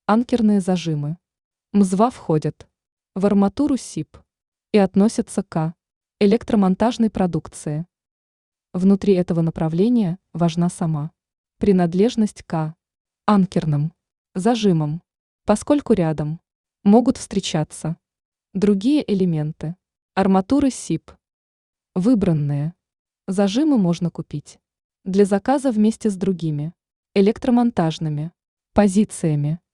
Анкерные зажимы. МЗВА входят в арматуру СИП и относятся к электромонтажной продукции. Внутри этого направления важна сама принадлежность к анкерным зажимам, поскольку рядом могут встречаться другие элементы арматуры СИП. Выбранные зажимы можно купить для заказа вместе с другими электромонтажными позициями.